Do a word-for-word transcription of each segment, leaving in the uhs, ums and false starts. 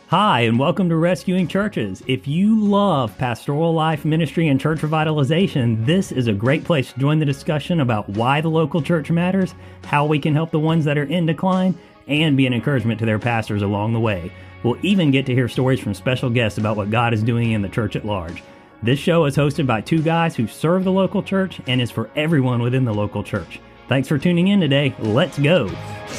Hi, and welcome to Rescuing Churches. If you love pastoral life, ministry, and church revitalization, this is a great place to join the discussion about why the local church matters, how we can help the ones that are in decline, and be an encouragement to their pastors along the way. We'll even get to hear stories from special guests about what God is doing in the church at large. This show is hosted by two guys who serve the local church and is for everyone within the local church. Thanks for tuning in today. Let's go.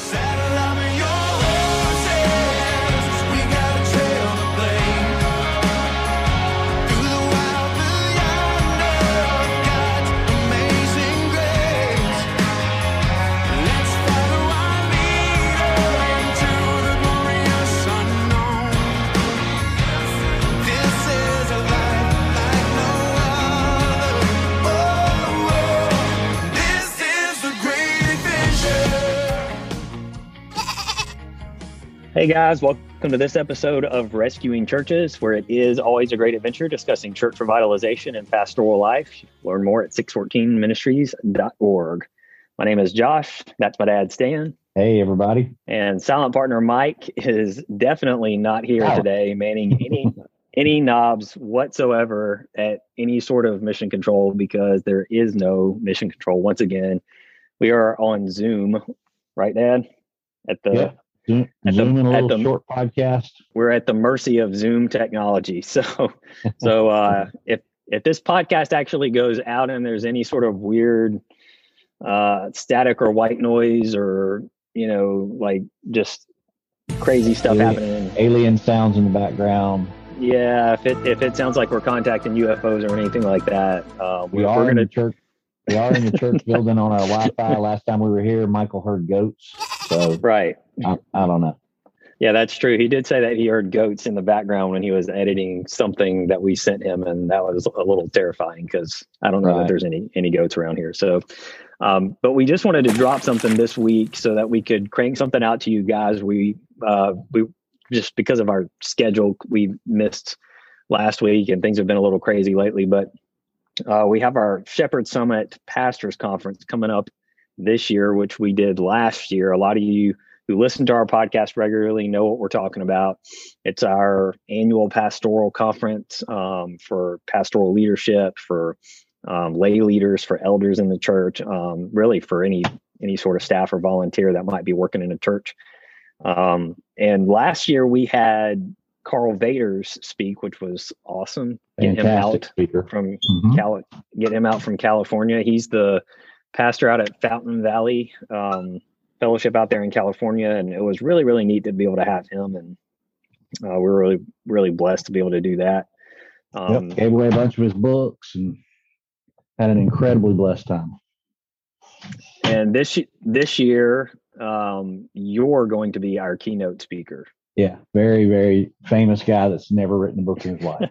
Hey guys, welcome to this episode of Rescuing Churches, where it is always a great adventure discussing church revitalization and pastoral life. Learn more at six fourteen ministries dot org. My name is Josh. That's my dad, Stan. Hey, everybody. And silent partner Mike is definitely not here Wow. today, manning any any knobs whatsoever at any sort of mission control, because there is no mission control. Once again, we are on Zoom, right, Dad? At the Yep. Zoom, At the- Zoom and a at little the- short podcast. we're at the mercy of Zoom technology. So, so uh, if if this podcast actually goes out and there's any sort of weird uh, static or white noise, or you know, like just crazy stuff Alien- happening, Alien sounds in the background. yeah, if it if it sounds like we're contacting U F Os or anything like that, uh, We we're, are we're in gonna. the church. We are in the church building on our Wi-Fi. Last time we were here, Michael heard goats. So Right. I, I don't know. Yeah, that's true. He did say that he heard goats in the background when he was editing something that we sent him, and that was a little terrifying because I don't know Right. that there's any any goats around here. So, um, but we just wanted to drop something this week so that we could crank something out to you guys. We uh, we just because of our schedule, we missed last week, and things have been a little crazy lately. But uh, we have our Shepherd Summit Pastors Conference coming up this year, which we did last year. A lot of you who listen to our podcast regularly know what we're talking about. It's our annual pastoral conference um, for pastoral leadership, for um, lay leaders, for elders in the church, um, really for any any sort of staff or volunteer that might be working in a church. Um, and last year we had Carl Vaders speak, which was awesome. Get him Fantastic out speaker. from Mhm. Cal- get him out from California. He's the pastor out at Fountain Valley um, Fellowship out there in California, and it was really, really neat to be able to have him. And uh, we're really, really blessed to be able to do that. Um, Yep. Gave away a bunch of his books and had an incredibly blessed time. And this this year, um, you're going to be our keynote speaker. Yeah, very, very famous guy that's never written a book in his life.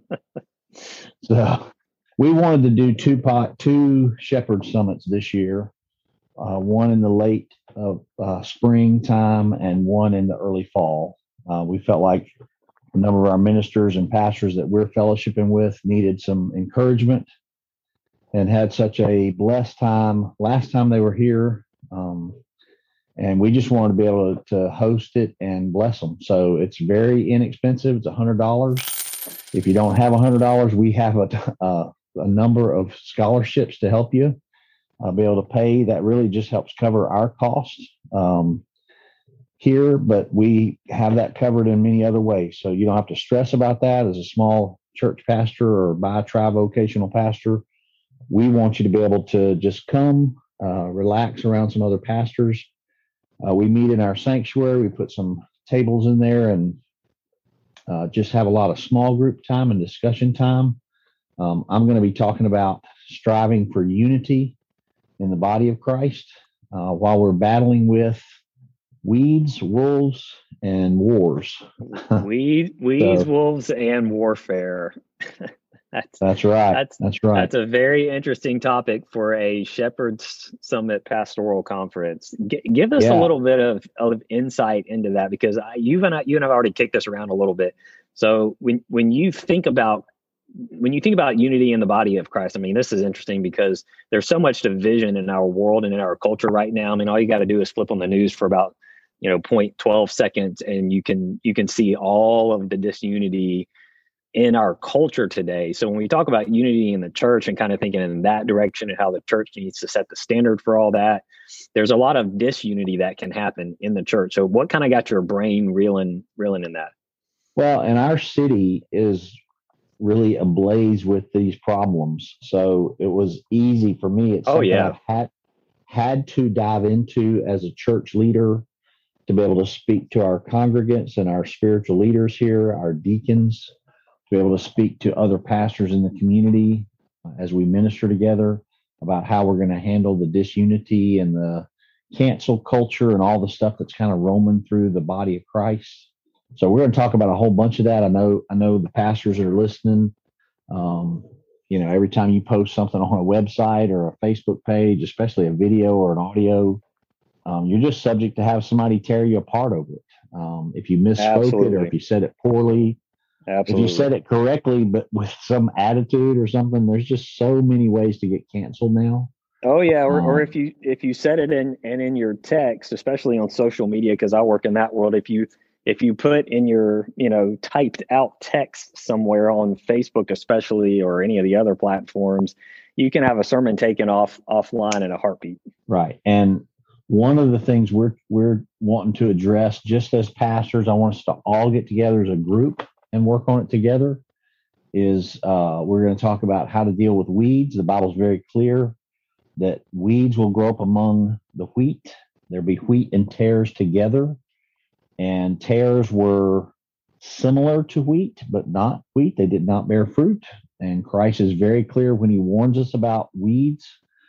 So we wanted to do two pot, two Shepherd Summits this year, uh, one in the late of uh, springtime and one in the early fall. Uh, we felt like a number of our ministers and pastors that we're fellowshipping with needed some encouragement and had such a blessed time last time they were here. Um, and we just wanted to be able to, to host it and bless them. So it's very inexpensive. It's one hundred dollars. If you don't have one hundred dollars, we have a, uh, a number of scholarships to help you uh, be able to pay. That really just helps cover our costs um, here, but we have that covered in many other ways. So you don't have to stress about that as a small church pastor or by tri-vocational pastor. We want you to be able to just come, uh, relax around some other pastors. Uh, we meet in our sanctuary. We put some tables in there and uh, just have a lot of small group time and discussion time. Um, I'm going to be talking about striving for unity in the body of Christ uh, while we're battling with weeds, wolves, and wars. Weed, weeds, So- wolves, and warfare. That's That's right. That's- That's right. That's a very interesting topic for a Shepherd's Summit Pastoral Conference. G- give us a Yeah. little bit of, of insight into that, because I, you've and I, you and I have already kicked this around a little bit. So when when you think about when you think about unity in the body of Christ, I mean, this is interesting because there's so much division in our world and in our culture right now. I mean, all you got to do is flip on the news for about you know, point twelve seconds, and you can you can see all of the disunity in our culture today. So when we talk about unity in the church and kind of thinking in that direction and how the church needs to set the standard for all that, there's a lot of disunity that can happen in the church. So what kind of got your brain reeling reeling in that? Well, and our city is really ablaze with these problems. So it was easy for me. It's oh, something yeah. I've had, had to dive into as a church leader to be able to speak to our congregants and our spiritual leaders here, our deacons, to be able to speak to other pastors in the community uh, as we minister together about how we're going to handle the disunity and the cancel culture and all the stuff that's kind of roaming through the body of Christ. So we're going to talk about a whole bunch of that. I know, I know the pastors that are listening. Um, you know, every time you post something on a website or a Facebook page, especially a video or an audio, um, you're just subject to have somebody tear you apart over it. Um, if you misspoke Absolutely. it, or if you said it poorly, Absolutely. if you said it correctly, but with some attitude or something, there's just so many ways to get canceled now. Oh yeah, or, Um, or if you if you said it in and in your text, especially on social media, because I work in that world. If you if you put in your you know typed out text somewhere on Facebook, especially, or any of the other platforms, you can have a sermon taken off offline in a heartbeat. Right, and one of the things we're we're wanting to address, just as pastors, I want us to all get together as a group and work on it together. Is uh, we're going to talk about how to deal with weeds. The Bible's very clear that weeds will grow up among the wheat. There'll be wheat and tares together. And tares were similar to wheat, but not wheat. They did not bear fruit. And Christ is very clear when he warns us about weeds.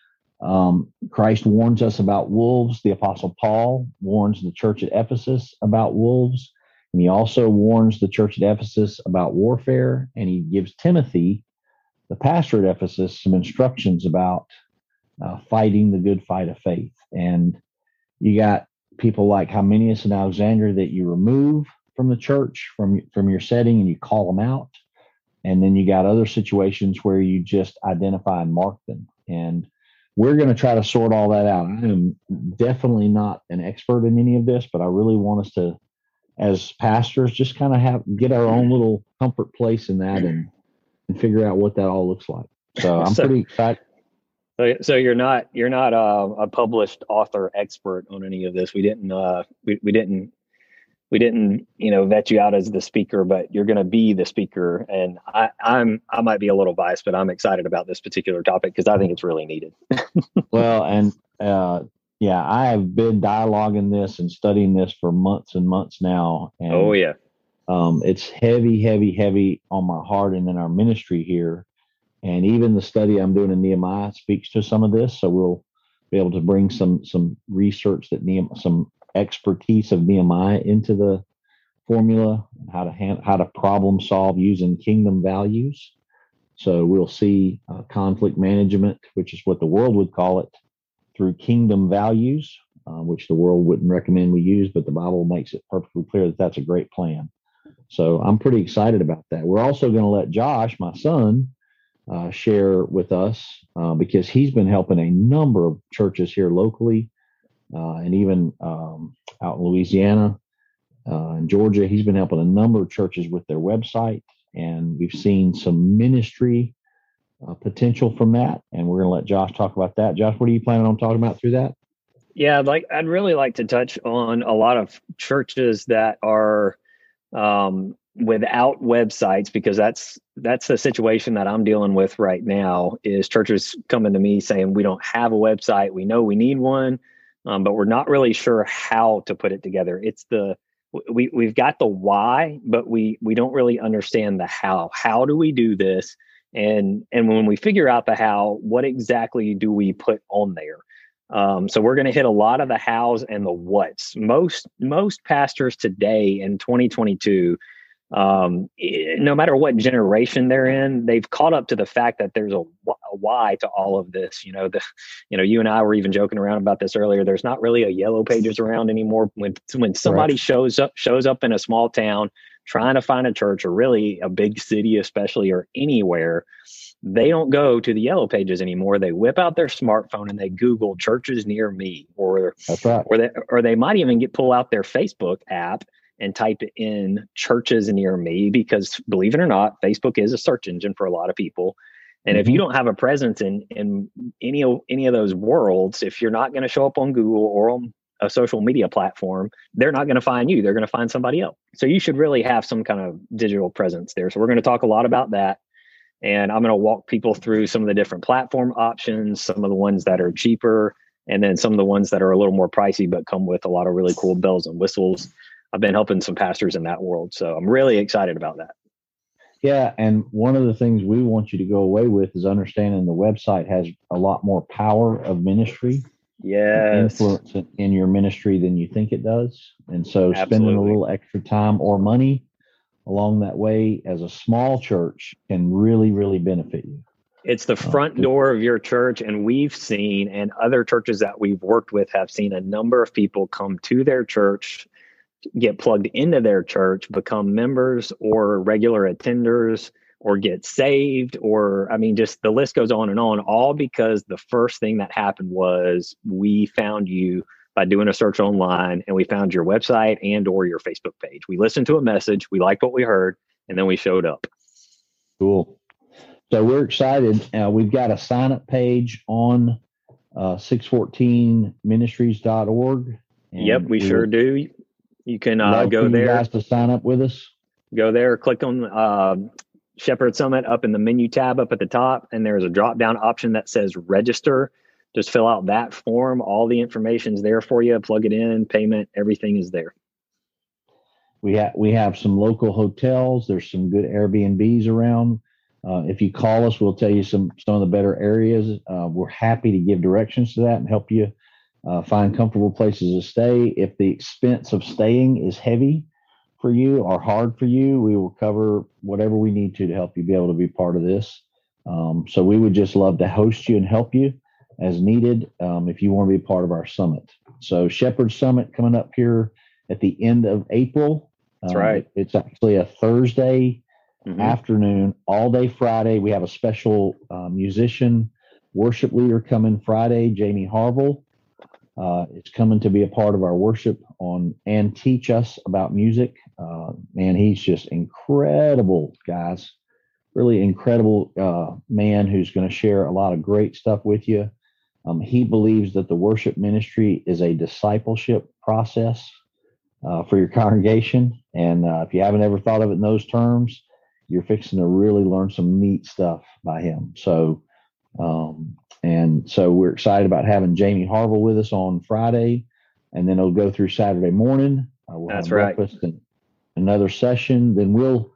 Um, Christ warns us about wolves. The Apostle Paul warns the church at Ephesus about wolves. And he also warns the church at Ephesus about warfare. And he gives Timothy, the pastor at Ephesus, some instructions about uh, fighting the good fight of faith. And you got people like Hymenaeus and Alexander that you remove from the church, from, from your setting, and you call them out. And then you got other situations where you just identify and mark them. And we're going to try to sort all that out. I am definitely not an expert in any of this, but I really want us to, as pastors, just kind of have get our own little comfort place in that and, and figure out what that all looks like. So I'm So- pretty excited. So, so you're not you're not uh, a published author expert on any of this. We didn't uh, we we didn't we didn't you know vet you out as the speaker, but you're going to be the speaker. And I, I'm I might be a little biased, but I'm excited about this particular topic because I think it's really needed. Well, and uh, yeah, I have been dialoguing this and studying this for months and months now. And, oh yeah, um, it's heavy, heavy, heavy on my heart and in our ministry here. And even the study I'm doing in Nehemiah speaks to some of this. So we'll be able to bring some some research that Nehemiah, some expertise of Nehemiah into the formula, how to hand, how to problem solve using kingdom values. So we'll see uh, conflict management, which is what the world would call it, through kingdom values, uh, which the world wouldn't recommend we use, but the Bible makes it perfectly clear that that's a great plan. So I'm pretty excited about that. We're also going to let Josh, my son, Uh, share with us uh, because he's been helping a number of churches here locally uh, and even um, out in Louisiana uh, and Georgia. He's been helping a number of churches with their website, and we've seen some ministry uh, potential from that. And we're going to let Josh talk about that. Josh, what are you planning on talking about through that? yeah. I'd like I'd really like to touch on a lot of churches that are um, without websites, because that's that's the situation that I'm dealing with right now. Is churches coming to me saying we don't have a website, we know we need one, um, but we're not really sure how to put it together. It's the we we've got the why, but we we don't really understand the how. How do we do this? And and when we figure out the how, what exactly do we put on there? Um, so we're going to hit a lot of the hows and the whats. Most most pastors today in twenty twenty-two, um, no matter what generation they're in, they've caught up to the fact that there's a, a why to all of this. You know, the you know you and I were even joking around about this earlier. There's not really a yellow pages around anymore. When when somebody Right. shows up shows up in a small town trying to find a church, or really a big city, especially, or anywhere, they don't go to the yellow pages anymore. They whip out their smartphone and they Google churches near me, or That's right. or they or they might even get pull out their Facebook app and type in churches near me, because believe it or not, Facebook is a search engine for a lot of people. And mm-hmm. if you don't have a presence in in any of any of those worlds, if you're not going to show up on Google or on a social media platform, they're not going to find you. They're going to find somebody else. So you should really have some kind of digital presence there. So we're going to talk a lot about that. And I'm going to walk people through some of the different platform options, some of the ones that are cheaper, and then some of the ones that are a little more pricey, but come with a lot of really cool bells and whistles. I've been helping some pastors in that world. So I'm really excited about that. Yeah. And one of the things we want you to go away with is understanding the website has a lot more power of ministry. Yes. Influence in your ministry than you think it does. And so Absolutely. Spending a little extra time or money along that way as a small church can really, really benefit you. It's the front door of your church. And we've seen, and other churches that we've worked with have seen, a number of people come to their church, get plugged into their church, become members or regular attenders, or get saved, or, I mean, just the list goes on and on, all because the first thing that happened was we found you by doing a search online, and we found your website and or your Facebook page. We listened to a message, we liked what we heard, and then we showed up. Cool. So we're excited. Uh, we've got a sign up page on uh, six fourteen ministries dot org. Yep, we, we sure do. You can uh, go there. You guys to sign up with us. Go there, click on uh, Shepherd Summit up in the menu tab up at the top, and there's a drop down option that says register. Just fill out that form. All the information's there for you. Plug it in, payment, everything is there. We have we have some local hotels. There's some good Airbnbs around. Uh, if you call us, we'll tell you some some of the better areas. Uh, we're happy to give directions to that and help you uh, find comfortable places to stay. If the expense of staying is heavy for you or hard for you, we will cover whatever we need to to help you be able to be part of this. Um, so we would just love to host you and help you as needed um, if you want to be part of our summit. So Shepherd Summit coming up here at the end of April. That's um, right. It's actually a Thursday mm-hmm. afternoon, all day Friday. We have a special uh, musician worship leader coming Friday, Jamie Harville. Uh, is coming to be a part of our worship on and teach us about music. Uh, man, he's just incredible, guys. Really incredible uh, man who's going to share a lot of great stuff with you. Um, he believes that the worship ministry is a discipleship process uh, for your congregation. And uh, if you haven't ever thought of it in those terms, you're fixing to really learn some neat stuff by him. So, um, and so we're excited about having Jamie Harville with us on Friday, and then it'll go through Saturday morning. Uh, we'll That's have right. breakfast and another session. Then we'll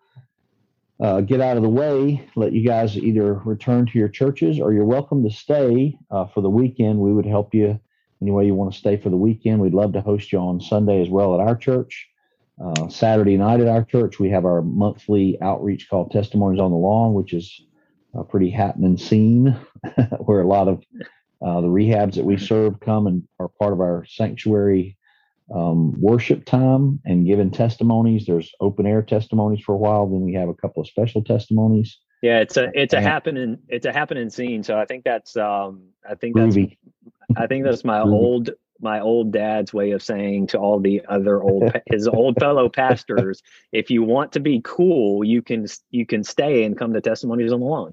Uh, get out of the way, let you guys either return to your churches, or you're welcome to stay uh, for the weekend. We would help you any way you want to stay for the weekend. We'd love to host you on Sunday as well at our church. Uh, Saturday night at our church, we have our monthly outreach called Testimonies on the Lawn, which is a pretty happening scene where a lot of uh, the rehabs that we serve come and are part of our sanctuary Um, worship time and giving testimonies. There's open air testimonies for a while. Then we have a couple of special testimonies. Yeah, it's a it's a and, happening it's a happening scene. So I think that's um I think groovy. that's I think that's my Groovy. old my old dad's way of saying to all the other old his old fellow pastors, if you want to be cool, you can you can stay and come to Testimonies on the Lawn.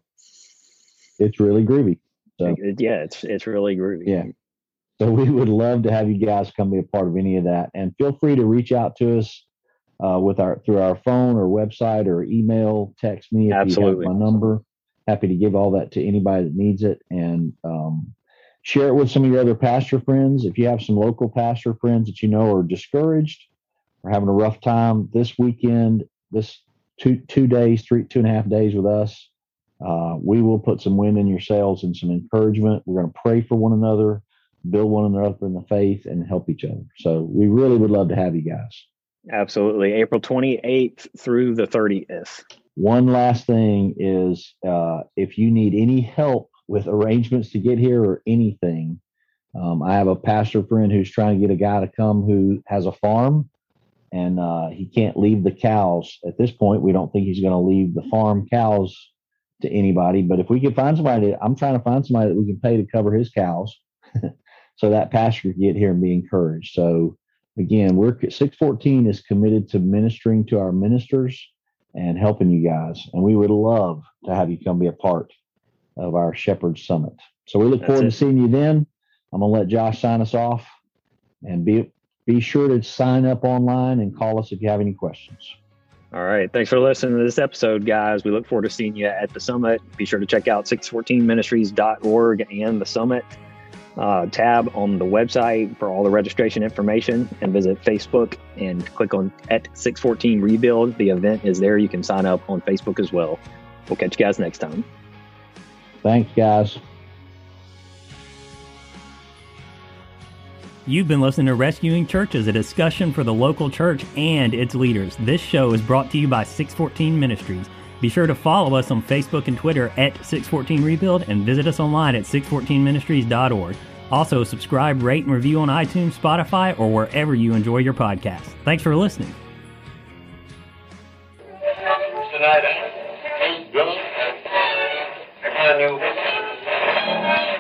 It's really groovy. So, it, yeah, it's it's really groovy. Yeah. So we would love to have you guys come be a part of any of that, and feel free to reach out to us uh, with our through our phone or website or email, text me if Absolutely. you have my number. Happy to give all that to anybody that needs it, and um, share it with some of your other pastor friends. If you have some local pastor friends that you know are discouraged or having a rough time this weekend, this two two days, three two and a half days with us, uh, we will put some wind in your sails and some encouragement. We're going to pray for one another, build one another up in the faith, and help each other. So we really would love to have you guys. Absolutely. April twenty-eighth through the thirtieth. One last thing is uh, if you need any help with arrangements to get here or anything, um, I have a pastor friend who's trying to get a guy to come who has a farm, and uh, he can't leave the cows. At this point, we don't think he's going to leave the farm cows to anybody, but if we can find somebody, I'm trying to find somebody that we can pay to cover his cows so that pastor can get here and be encouraged. So again, we're six fourteen is committed to ministering to our ministers and helping you guys. And we would love to have you come be a part of our Shepherd Summit. So we look That's forward it. to seeing you then. I'm going to let Josh sign us off, and be, be sure to sign up online and call us if you have any questions. All right. Thanks for listening to this episode, guys. We look forward to seeing you at the summit. Be sure to check out six fourteen ministries dot org and the summit uh, tab on the website for all the registration information, and visit Facebook and click on at six fourteen Rebuild. The event is there. You can sign up on Facebook as well. We'll catch you guys next time. Thanks, guys. You've been listening to Rescuing Churches, a discussion for the local church and its leaders. This show is brought to you by six fourteen Ministries. Be sure to follow us on Facebook and Twitter at six fourteen Rebuild, and visit us online at six fourteen ministries dot org. Also, subscribe, rate, and review on iTunes, Spotify, or wherever you enjoy your podcasts. Thanks for listening. Tonight, eh? Hey, brother. I kind of knew.